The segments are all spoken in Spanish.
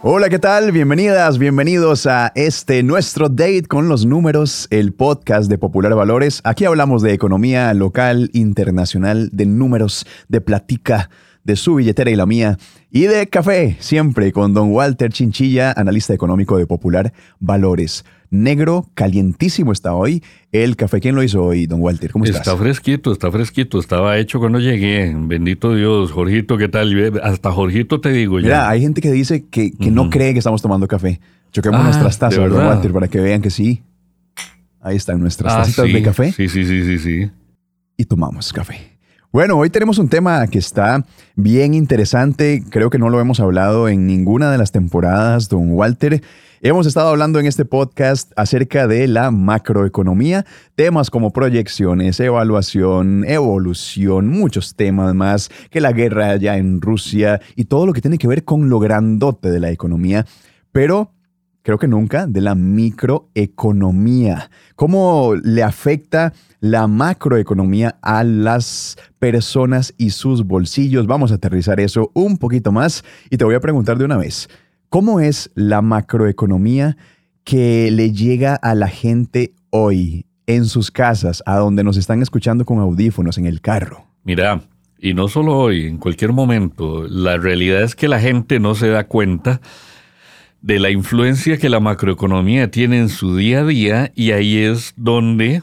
Hola, ¿qué tal? Bienvenidas, bienvenidos a nuestro date con los números, el podcast de Popular Valores. Aquí hablamos de economía local, internacional, de números, de platica, de su billetera y la mía, y de café, siempre con don Walter Chinchilla, analista económico de Popular Valores. Negro, calientísimo está hoy el café. ¿Quién lo hizo hoy, don Walter? ¿Cómo estás? Está fresquito. Estaba hecho cuando llegué. Bendito Dios. Jorgito, ¿qué tal? Hasta Jorgito te digo ya. Mira, hay gente que dice que no cree que estamos tomando café. Choquemos nuestras tazas, don Walter, para que vean que sí. Ahí están nuestras tacitas de café. Sí. Y tomamos café. Bueno, hoy tenemos un tema que está bien interesante. Creo que no lo hemos hablado en ninguna de las temporadas, don Walter. Hemos estado hablando en este podcast acerca de la macroeconomía, temas como proyecciones, evaluación, evolución, muchos temas más, que la guerra allá en Rusia y todo lo que tiene que ver con lo grandote de la economía, pero creo que nunca de la microeconomía. ¿Cómo le afecta la macroeconomía a las personas y sus bolsillos? Vamos a aterrizar eso un poquito más y te voy a preguntar de una vez. ¿Cómo es la macroeconomía que le llega a la gente hoy en sus casas, a donde nos están escuchando con audífonos en el carro? Mira, y no solo hoy, en cualquier momento, la realidad es que la gente no se da cuenta de la influencia que la macroeconomía tiene en su día a día, y ahí es donde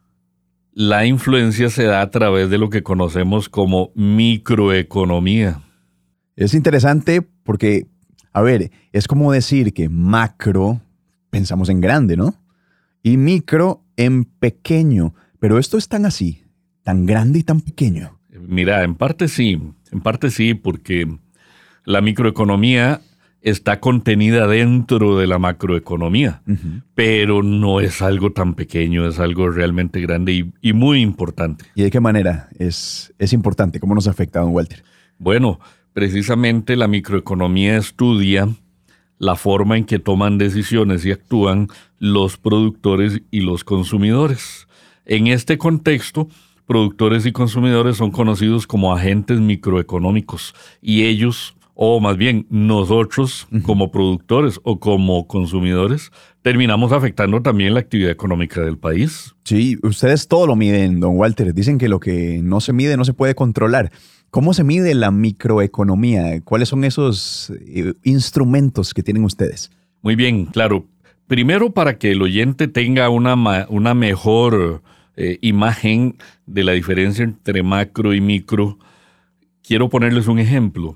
la influencia se da a través de lo que conocemos como microeconomía. Es interesante porque, a ver, es como decir que macro pensamos en grande, ¿no? Y micro en pequeño. Pero esto es tan así, tan grande y tan pequeño. Mira, en parte sí, porque la microeconomía está contenida dentro de la macroeconomía, pero no es algo tan pequeño, es algo realmente grande y muy importante. ¿Y de qué manera es importante? ¿Cómo nos afecta, don Walter? Bueno, precisamente la microeconomía estudia la forma en que toman decisiones y actúan los productores y los consumidores. En este contexto, productores y consumidores son conocidos como agentes microeconómicos, y ellos, o más bien nosotros como productores o como consumidores, terminamos afectando también la actividad económica del país. Sí, ustedes todo lo miden, don Walter. Dicen que lo que no se mide no se puede controlar. ¿Cómo se mide la microeconomía? ¿Cuáles son esos instrumentos que tienen ustedes? Muy bien, claro. Primero, para que el oyente tenga una mejor imagen de la diferencia entre macro y micro, quiero ponerles un ejemplo.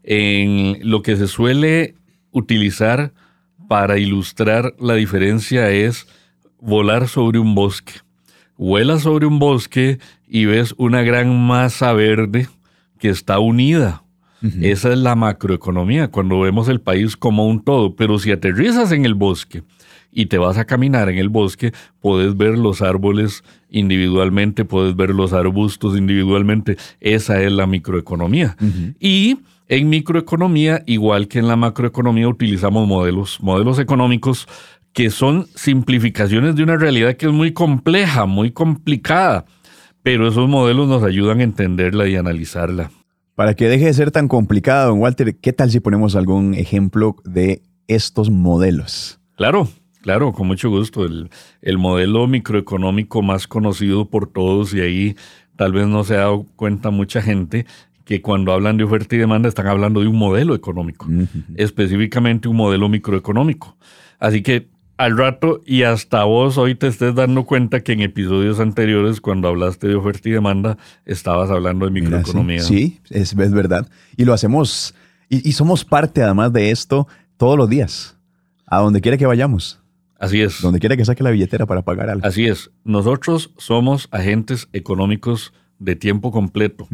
En lo que se suele utilizar para ilustrar la diferencia es volar sobre un bosque. Vuelas sobre un bosque y ves una gran masa verde que está unida. Esa es la macroeconomía, cuando vemos el país como un todo. Pero si aterrizas en el bosque y te vas a caminar en el bosque, puedes ver los árboles individualmente, puedes ver los arbustos individualmente. Esa es la microeconomía. Y en microeconomía, igual que en la macroeconomía, utilizamos modelos económicos que son simplificaciones de una realidad que es muy compleja, muy complicada, pero esos modelos nos ayudan a entenderla y analizarla. Para que deje de ser tan complicado, don Walter, ¿qué tal si ponemos algún ejemplo de estos modelos? Claro, con mucho gusto. El modelo microeconómico más conocido por todos, y ahí tal vez no se ha dado cuenta mucha gente, que cuando hablan de oferta y demanda están hablando de un modelo económico, específicamente un modelo microeconómico. Así que al rato, y hasta vos hoy te estés dando cuenta que en episodios anteriores, cuando hablaste de oferta y demanda, estabas hablando de microeconomía. Mira, sí, es verdad. Y lo hacemos, y somos parte además de esto todos los días, a donde quiera que vayamos. Así es. Donde quiera que saque la billetera para pagar algo. Así es. Nosotros somos agentes económicos de tiempo completo.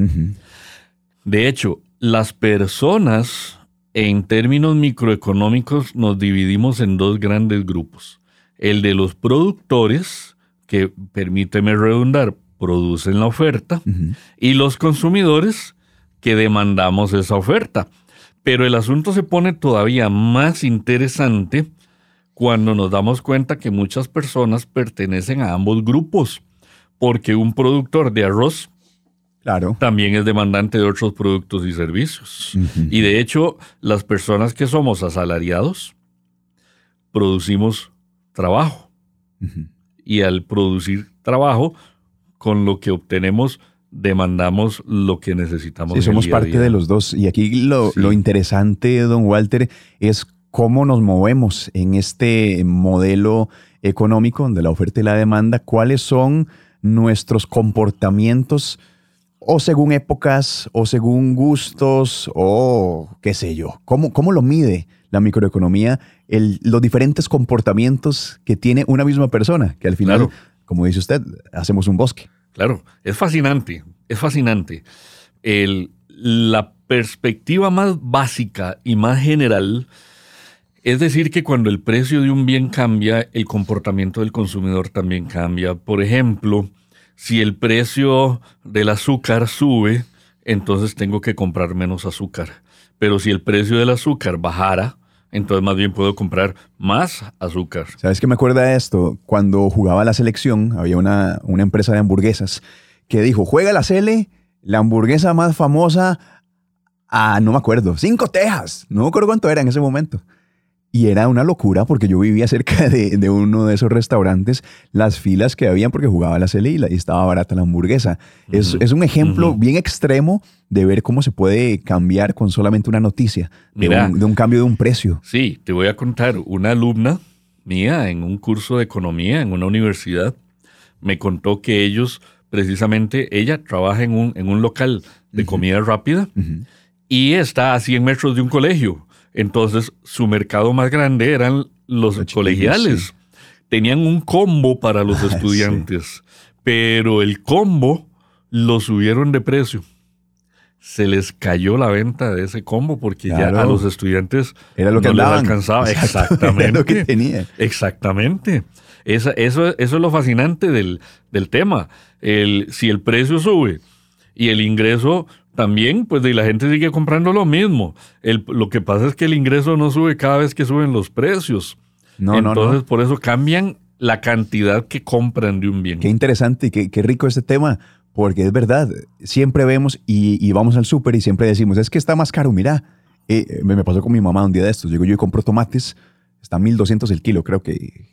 De hecho, las personas, en términos microeconómicos, nos dividimos en dos grandes grupos. El de los productores, que, permíteme redundar, producen la oferta, y los consumidores, que demandamos esa oferta. Pero el asunto se pone todavía más interesante cuando nos damos cuenta que muchas personas pertenecen a ambos grupos, porque un productor de arroz Claro. también es demandante de otros productos y servicios. Y de hecho, las personas que somos asalariados producimos trabajo. Y al producir trabajo, con lo que obtenemos, demandamos lo que necesitamos. Sí, somos parte de los dos. Y aquí lo interesante, don Walter, es cómo nos movemos en este modelo económico de la oferta y la demanda. ¿Cuáles son nuestros comportamientos o según épocas o según gustos o qué sé yo? ¿Cómo lo mide la microeconomía? Los diferentes comportamientos que tiene una misma persona, que al final, como dice usted, hacemos un bosque. Claro, es fascinante, es fascinante. La perspectiva más básica y más general es decir que cuando el precio de un bien cambia, el comportamiento del consumidor también cambia. Por ejemplo, si el precio del azúcar sube, entonces tengo que comprar menos azúcar. Pero si el precio del azúcar bajara, entonces más bien puedo comprar más azúcar. ¿Sabes qué me acuerda de esto? Cuando jugaba la selección, había una empresa de hamburguesas que dijo, juega la Sele, la hamburguesa más famosa no me acuerdo, 5 Tejas. No me acuerdo cuánto era en ese momento. Y era una locura porque yo vivía cerca de uno de esos restaurantes, las filas que habían porque jugaba la Sele y estaba barata la hamburguesa. Es un ejemplo bien extremo de ver cómo se puede cambiar con solamente una noticia, de un cambio de un precio. Sí, te voy a contar. Una alumna mía en un curso de economía en una universidad me contó que ellos, precisamente, ella trabaja en un local de comida rápida y está a 100 metros de un colegio. Entonces, su mercado más grande eran los colegiales. Sí. Tenían un combo para los estudiantes, pero el combo lo subieron de precio. Se les cayó la venta de ese combo porque ya a los estudiantes era lo que no les andaban. alcanzaba. Exactamente. Era lo que tenía. Exactamente. Eso es lo fascinante del tema. Si el precio sube y el ingreso también, pues la gente sigue comprando lo mismo. Lo que pasa es que el ingreso no sube cada vez que suben los precios. Entonces, por eso cambian la cantidad que compran de un bien. Qué interesante y qué rico este tema, porque es verdad. Siempre vemos y vamos al súper y siempre decimos, es que está más caro, mira. Me pasó con mi mamá un día de estos. Llego yo y compro tomates, está 1,200 el kilo, creo que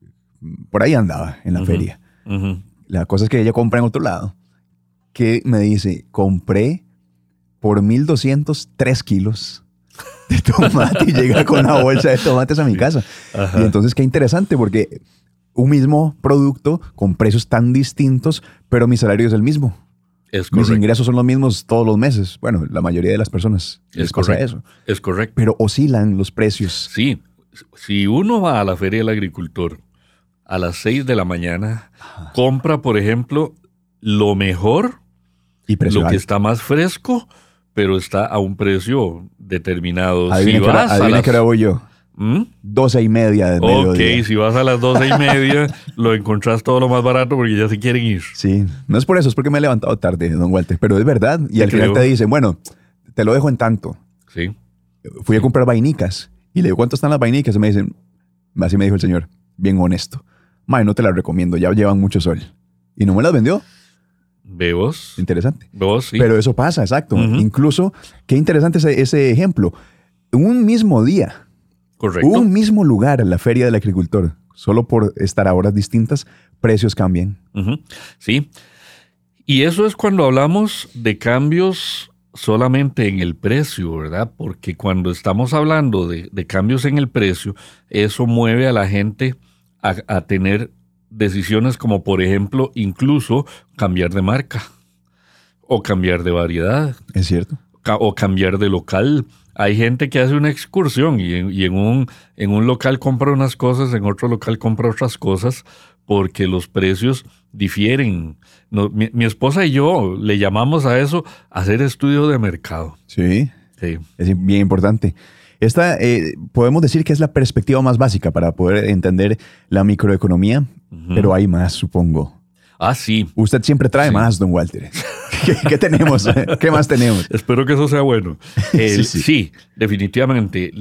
por ahí andaba en la feria. La cosa es que ella compra en otro lado, que me dice, compré por 1,200 3 kilos de tomate y llega con una bolsa de tomates a mi casa. Ajá. Y entonces qué interesante porque un mismo producto con precios tan distintos, pero mi salario es el mismo. Es correcto. Mis ingresos son los mismos todos los meses. Bueno, la mayoría de las personas les pasa eso. Es correcto. Pero oscilan los precios. Sí. Si uno va a la Feria del Agricultor a las 6 de la mañana, compra, por ejemplo, lo mejor, y lo que está más fresco, pero está a un precio determinado. Adivina qué hora voy yo. 12:30 de mediodía. Ok, si vas a las 12:30, lo encontrás todo lo más barato porque ya se quieren ir. Sí, no es por eso, es porque me he levantado tarde, don Walter, pero es verdad. Y al final te dicen, bueno, te lo dejo en tanto. Sí. Fui a comprar vainicas y le digo, ¿cuánto están las vainicas? Y me dicen, así me dijo el señor, bien honesto. Mae, no te las recomiendo, ya llevan mucho sol. Y no me las vendió. ¿Vos? Interesante. ¿Vos? Sí. Pero eso pasa, exacto. Incluso, qué interesante ese ejemplo. Un mismo día, correcto, un mismo lugar en la Feria del Agricultor, solo por estar a horas distintas, precios cambian. Sí. Y eso es cuando hablamos de cambios solamente en el precio, ¿verdad? Porque cuando estamos hablando de cambios en el precio, eso mueve a la gente a tener decisiones como, por ejemplo, incluso cambiar de marca o cambiar de variedad. Es cierto. O cambiar de local. Hay gente que hace una excursión y en un local compra unas cosas, en otro local compra otras cosas, porque los precios difieren. Mi esposa y yo le llamamos a eso hacer estudio de mercado. Sí. Es bien importante. Esta podemos decir que es la perspectiva más básica para poder entender la microeconomía, pero hay más, supongo. Ah, sí. Usted siempre trae más, don Walter. ¿Qué tenemos? ¿Qué más tenemos? Espero que eso sea bueno. Sí, definitivamente.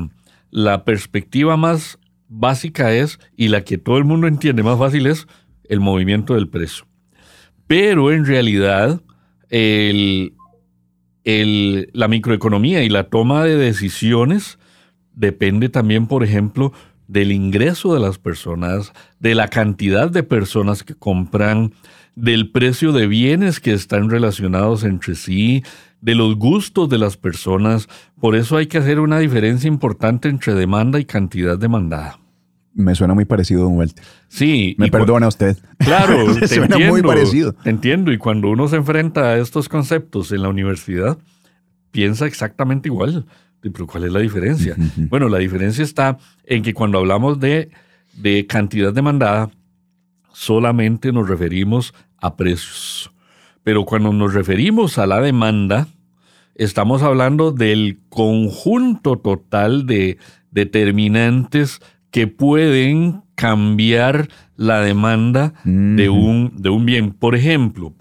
La perspectiva más básica es, y la que todo el mundo entiende más fácil, es el movimiento del precio. Pero en realidad la microeconomía y la toma de decisiones depende también, por ejemplo, del ingreso de las personas, de la cantidad de personas que compran, del precio de bienes que están relacionados entre sí, de los gustos de las personas. Por eso hay que hacer una diferencia importante entre demanda y cantidad demandada. Me suena muy parecido, don Walter. Sí. Me perdona usted. Claro, te suena entiendo, muy parecido. Te entiendo. Y cuando uno se enfrenta a estos conceptos en la universidad, piensa exactamente igual. Pero ¿cuál es la diferencia? Uh-huh. Bueno, la diferencia está en que cuando hablamos de cantidad demandada, solamente nos referimos a precios. Pero cuando nos referimos a la demanda, estamos hablando del conjunto total de determinantes que pueden cambiar la demanda de un bien. Por ejemplo,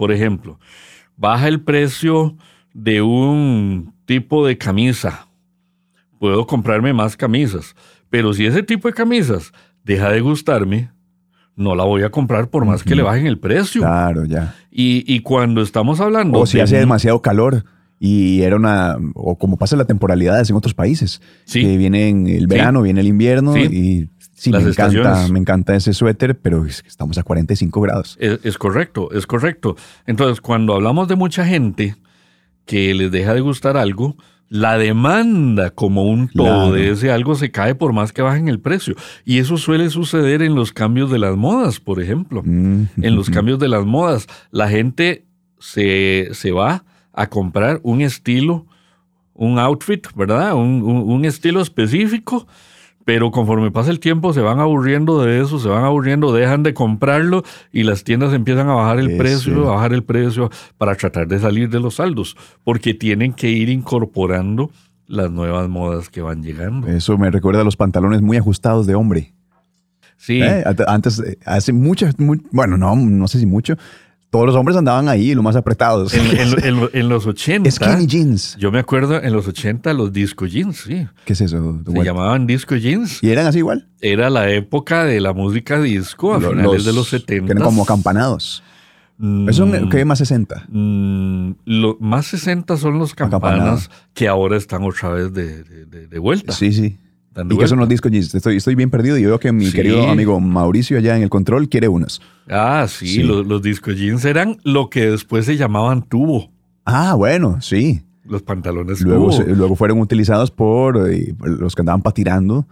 baja el precio de un tipo de camisa. Puedo comprarme más camisas, pero si ese tipo de camisas deja de gustarme, no la voy a comprar por más que le bajen el precio. Claro, ya. Y cuando estamos hablando... O si hace demasiado calor y o como pasa la temporalidad en otros países, sí, que viene el verano, viene el invierno, sí, y sí, me encanta ese suéter, pero estamos a 45 grados. Es correcto. Entonces, cuando hablamos de mucha gente que les deja de gustar algo, la demanda como un todo de ese algo se cae por más que bajen el precio. Y eso suele suceder en los cambios de las modas, por ejemplo. En los cambios de las modas, la gente se va a comprar un estilo, un outfit, ¿verdad? Un estilo específico, pero conforme pasa el tiempo se van aburriendo de eso, dejan de comprarlo y las tiendas empiezan a bajar el precio para tratar de salir de los saldos, porque tienen que ir incorporando las nuevas modas que van llegando. Eso me recuerda a los pantalones muy ajustados de hombre. Sí. Antes, hace bueno, no sé si mucho, todos los hombres andaban ahí, lo más apretados. En los 80. Skinny jeans. Yo me acuerdo en los 80 los disco jeans, sí. ¿Qué es eso? Se llamaban disco jeans. ¿Y eran así igual? Era la época de la música disco a finales de los 70. Que eran como acampanados. ¿Eso qué más 60? Más 60 son los campanas que ahora están otra vez de vuelta. Sí. ¿Y qué son los disco jeans? Estoy bien perdido y veo que mi querido amigo Mauricio allá en el control quiere unos. Sí. Los disco jeans eran lo que después se llamaban tubo. Ah, bueno, sí. Los pantalones tubo. Luego fueron utilizados por los que andaban patinando,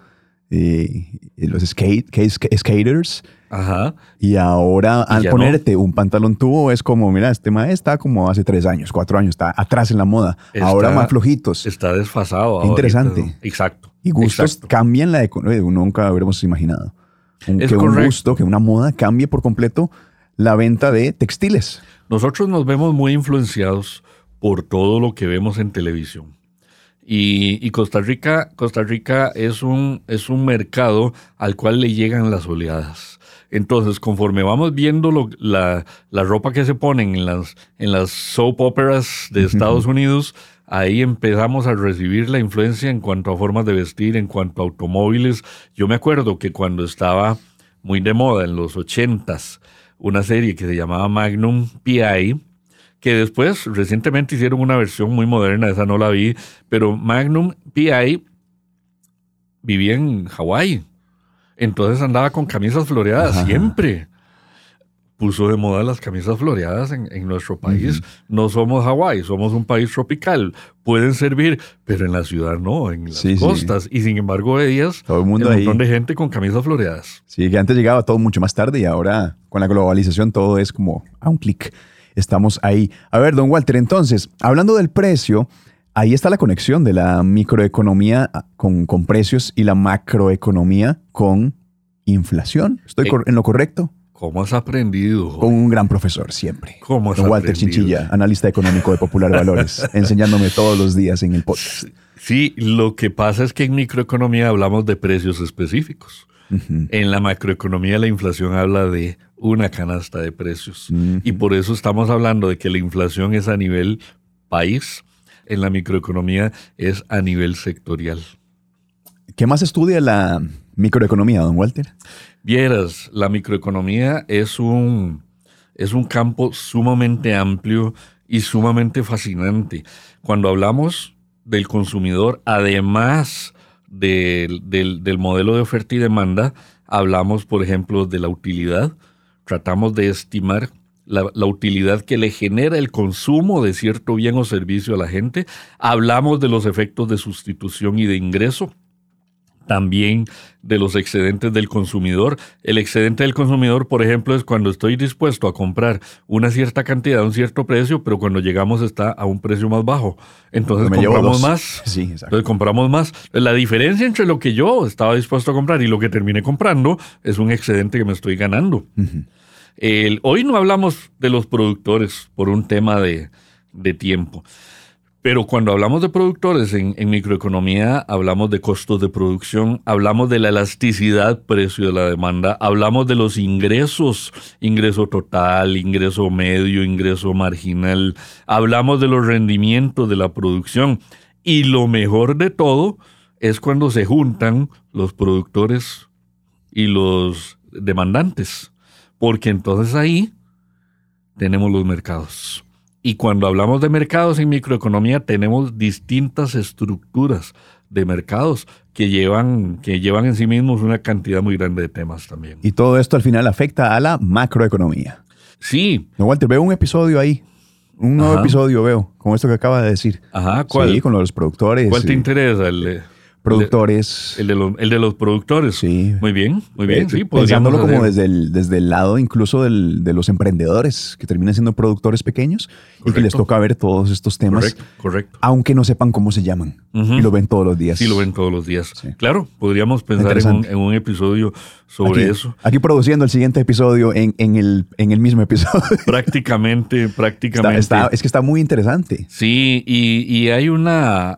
los skaters. Ajá. Y ahora al ponerte un pantalón tubo es como, mira, este maestro está como hace 3 años, 4 años, está atrás en la moda. Ahora más flojitos. Está desfasado. Interesante. Ahorita. Exacto. Y gustos cambian la economía. Nunca hubiéramos imaginado. Un gusto, que una moda cambie por completo la venta de textiles. Nosotros nos vemos muy influenciados por todo lo que vemos en televisión. Y Costa Rica es un mercado al cual le llegan las oleadas. Entonces, conforme vamos viendo la ropa que se ponen en las soap operas de Estados Unidos, ahí empezamos a recibir la influencia en cuanto a formas de vestir, en cuanto a automóviles. Yo me acuerdo que cuando estaba muy de moda en los 80s, una serie que se llamaba Magnum P.I., que después recientemente hicieron una versión muy moderna, esa no la vi, pero Magnum P.I. vivía en Hawái. Entonces andaba con camisas floreadas siempre. Puso de moda las camisas floreadas en nuestro país. No somos Hawái, somos un país tropical. Pueden servir, pero en la ciudad no, en las costas. Sí. Y sin embargo veías todo el mundo un montón de gente con camisas floreadas. Sí, que antes llegaba todo mucho más tarde y ahora con la globalización todo es como a un clic. Estamos ahí. A ver, don Walter, entonces, hablando del precio, ahí está la conexión de la microeconomía con precios y la macroeconomía con inflación. ¿Estoy en lo correcto? ¿Cómo has aprendido? Con un gran profesor siempre. ¿Cómo has don Walter aprendido? Chinchilla, analista económico de Popular Valores, enseñándome todos los días en el podcast. Sí, lo que pasa es que en microeconomía hablamos de precios específicos. En la macroeconomía la inflación habla de una canasta de precios. Y por eso estamos hablando de que la inflación es a nivel país. En la microeconomía es a nivel sectorial. ¿Qué más estudia la microeconomía, don Walter? Vieras, la microeconomía es un campo sumamente amplio y sumamente fascinante. Cuando hablamos del consumidor, además del modelo de oferta y demanda, hablamos, por ejemplo, de la utilidad. Tratamos de estimar la utilidad que le genera el consumo de cierto bien o servicio a la gente. Hablamos de los efectos de sustitución y de ingreso. También de los excedentes del consumidor. El excedente del consumidor, por ejemplo, es cuando estoy dispuesto a comprar una cierta cantidad a un cierto precio, pero cuando llegamos está a un precio más bajo. Entonces compramos más. Sí, exacto. Entonces compramos más. La diferencia entre lo que yo estaba dispuesto a comprar y lo que terminé comprando es un excedente que me estoy ganando. Uh-huh. Hoy no hablamos de los productores por un tema de tiempo. Pero cuando hablamos de productores en microeconomía, hablamos de costos de producción, hablamos de la elasticidad precio de la demanda, hablamos de los ingresos, ingreso total, ingreso medio, ingreso marginal, hablamos de los rendimientos de la producción. Y lo mejor de todo es cuando se juntan los productores y los demandantes, porque entonces ahí tenemos los mercados. Y cuando hablamos de mercados en microeconomía, tenemos distintas estructuras de mercados que llevan en sí mismos una cantidad muy grande de temas también. Y todo esto al final afecta a la macroeconomía. Sí. No, Walter, veo un episodio ahí. Un nuevo episodio veo, con esto que acaba de decir. Ajá, ¿cuál? Sí, con los productores. ¿Cuál te interesa? Productores. El de los productores. Sí. Muy bien. Sí, pensándolo como desde el lado incluso de los emprendedores que terminan siendo productores pequeños. Correcto. Y que les toca ver todos estos temas. Correcto. Aunque no sepan cómo se llaman. Uh-huh. Y lo ven todos los días. Sí, lo ven todos los días. Sí. Claro, podríamos pensar en un episodio sobre eso. Aquí produciendo el siguiente episodio en el mismo episodio. Prácticamente. Es que está muy interesante. Sí, y hay una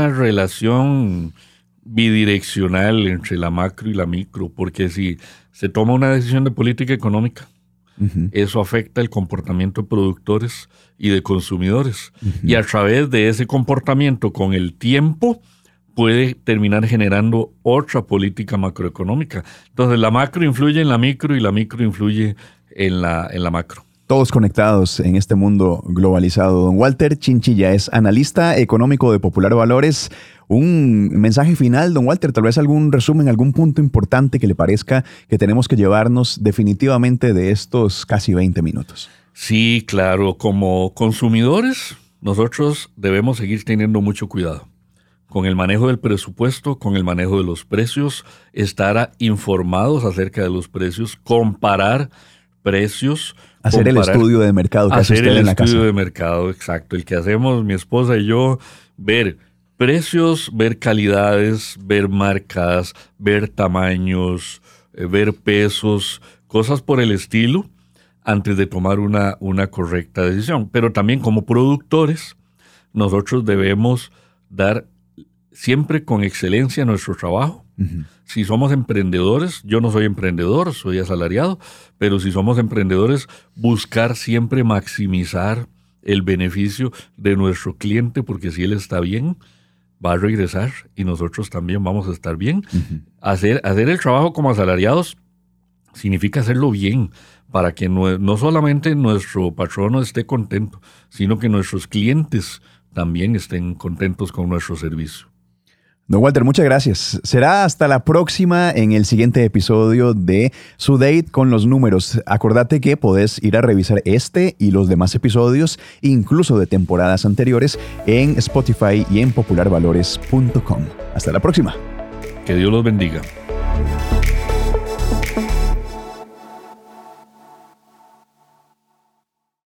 relación bidireccional entre la macro y la micro, porque si se toma una decisión de política económica, uh-huh, eso afecta el comportamiento de productores y de consumidores. Uh-huh. Y a través de ese comportamiento con el tiempo puede terminar generando otra política macroeconómica. Entonces la macro influye en la micro y la micro influye en la macro. Todos conectados en este mundo globalizado. Don Walter Chinchilla es analista económico de Popular Valores. Un mensaje final, don Walter, tal vez algún resumen, algún punto importante que le parezca que tenemos que llevarnos definitivamente de estos casi 20 minutos. Sí, claro. Como consumidores, nosotros debemos seguir teniendo mucho cuidado con el manejo del presupuesto, con el manejo de los precios, estar informados acerca de los precios, comparar precios. Hacer el estudio de mercado que hace usted en la casa. Hacer el estudio de mercado, exacto. El que hacemos mi esposa y yo, ver precios, ver calidades, ver marcas, ver tamaños, ver pesos, cosas por el estilo, antes de tomar una correcta decisión. Pero también como productores, nosotros debemos dar siempre con excelencia nuestro trabajo. Uh-huh. Si somos emprendedores, yo no soy emprendedor, soy asalariado, pero si somos emprendedores, buscar siempre maximizar el beneficio de nuestro cliente, porque si él está bien, va a regresar y nosotros también vamos a estar bien. Uh-huh. Hacer el trabajo como asalariados significa hacerlo bien, para que no solamente nuestro patrono esté contento, sino que nuestros clientes también estén contentos con nuestro servicio. Don Walter, muchas gracias. Será hasta la próxima en el siguiente episodio de Su Date con los Números. Acordate que podés ir a revisar este y los demás episodios, incluso de temporadas anteriores, en Spotify y en popularvalores.com. Hasta la próxima. Que Dios los bendiga.